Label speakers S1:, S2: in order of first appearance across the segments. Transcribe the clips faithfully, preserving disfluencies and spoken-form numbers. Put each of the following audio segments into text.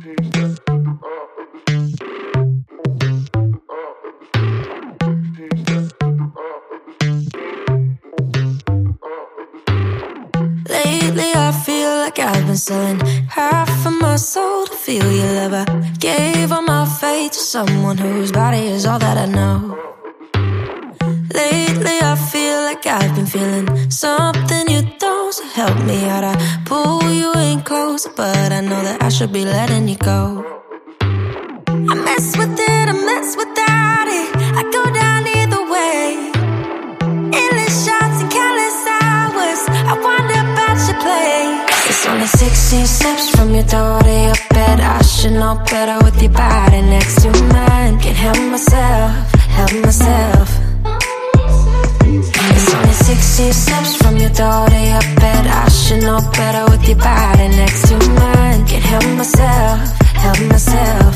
S1: Lately I feel like I've been selling half of my soul to feel your love. I gave all my faith to someone whose body is all that I know. Lately I feel like I've been feeling something you don't, so help me out. I pull you in closer, but I know that I should be letting you go. I mess with it, I mess without it, I go down either way. Endless shots and countless hours, I wonder about your play. It's only sixteen steps from your door to your bed. I should know better with your body next to mine. Can't help myself, help myself. It's only sixteen steps from your door to your bed. I should know better with your body next to mine. Can't help myself, help myself.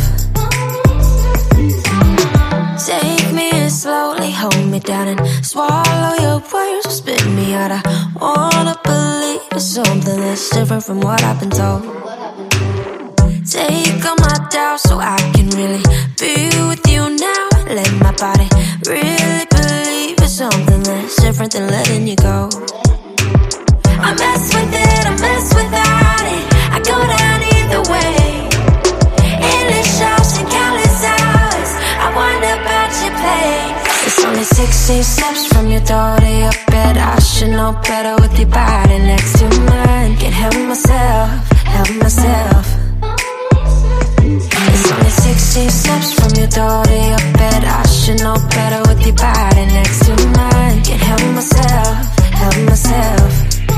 S1: Take me in slowly, hold me down and swallow your words, spit me out. I wanna believe in something that's different from what I've been told. Take all my doubts so I can really be with you now. Let my body really believe in something that's different than letting you go. I mess with it, I mess without it, I go down either way. Endless shots and countless hours, I wonder about your play. It's only sixteen steps from your door to your bed. I should know better with your body next to mine. Can't help myself, help myself. It's only sixteen steps from your door to your bed. I should know better with your body next to mine. Can't help myself, help myself.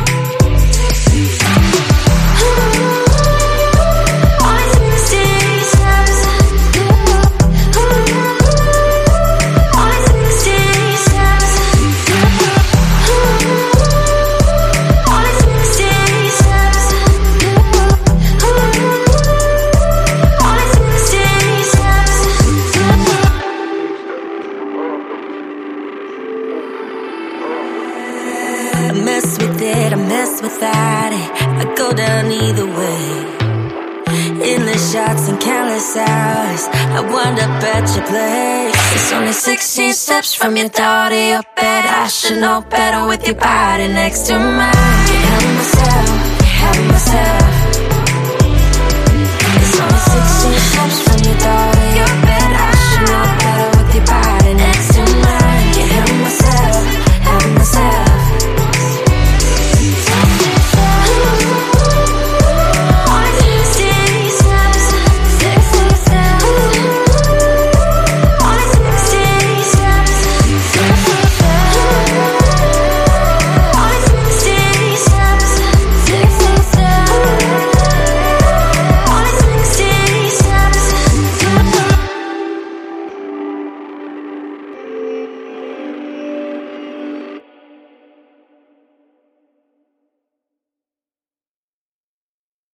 S1: I mess with it, I mess without it, I go down either way. Endless shots and countless hours, I wind up at your place. It's only sixteen steps from your door to your bed. I should know better with your body next to mine. Can't help myself, help myself.